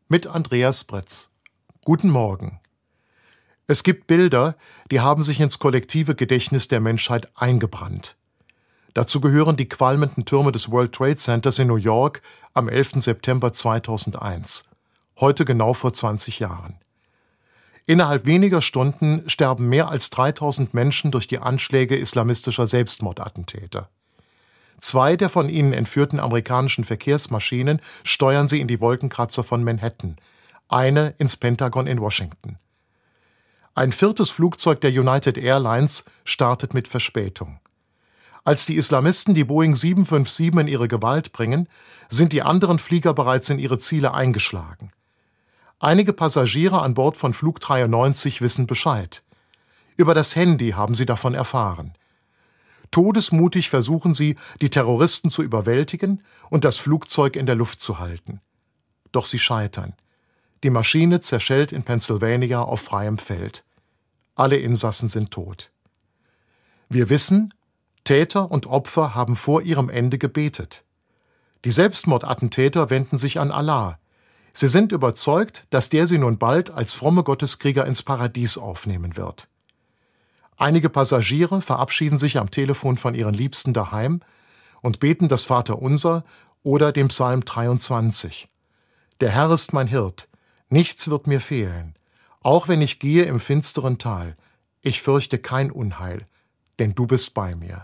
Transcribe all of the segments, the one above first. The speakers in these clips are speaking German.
mit Andreas Bretz. Guten Morgen. Es gibt Bilder, die haben sich ins kollektive Gedächtnis der Menschheit eingebrannt. Dazu gehören die qualmenden Türme des World Trade Centers in New York am 11. September 2001, heute genau vor 20 Jahren. Innerhalb weniger Stunden sterben mehr als 3000 Menschen durch die Anschläge islamistischer Selbstmordattentäter. 2 der von ihnen entführten amerikanischen Verkehrsmaschinen steuern sie in die Wolkenkratzer von Manhattan, eine ins Pentagon in Washington. Ein 4. Flugzeug der United Airlines startet mit Verspätung. Als die Islamisten die Boeing 757 in ihre Gewalt bringen, sind die anderen Flieger bereits in ihre Ziele eingeschlagen. Einige Passagiere an Bord von Flug 93 wissen Bescheid. Über das Handy haben sie davon erfahren. Todesmutig versuchen sie, die Terroristen zu überwältigen und das Flugzeug in der Luft zu halten. Doch sie scheitern. Die Maschine zerschellt in Pennsylvania auf freiem Feld. Alle Insassen sind tot. Wir wissen, Täter und Opfer haben vor ihrem Ende gebetet. Die Selbstmordattentäter wenden sich an Allah. Sie sind überzeugt, dass der sie nun bald als fromme Gotteskrieger ins Paradies aufnehmen wird. Einige Passagiere verabschieden sich am Telefon von ihren Liebsten daheim und beten das Vaterunser oder den Psalm 23. Der Herr ist mein Hirt, nichts wird mir fehlen. Auch wenn ich gehe im finsteren Tal, ich fürchte kein Unheil, denn du bist bei mir.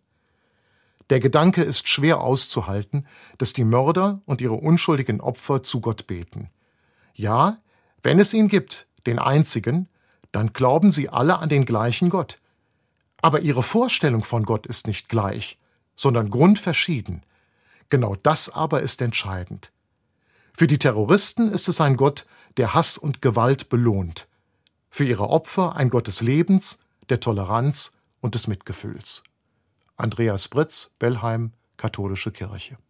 Der Gedanke ist schwer auszuhalten, dass die Mörder und ihre unschuldigen Opfer zu Gott beten. Ja, wenn es ihn gibt, den einzigen, dann glauben sie alle an den gleichen Gott. Aber ihre Vorstellung von Gott ist nicht gleich, sondern grundverschieden. Genau das aber ist entscheidend. Für die Terroristen ist es ein Gott, der Hass und Gewalt belohnt. Für ihre Opfer ein Gott des Lebens, der Toleranz und des Mitgefühls. Andreas Bretz, Bellheim, Katholische Kirche.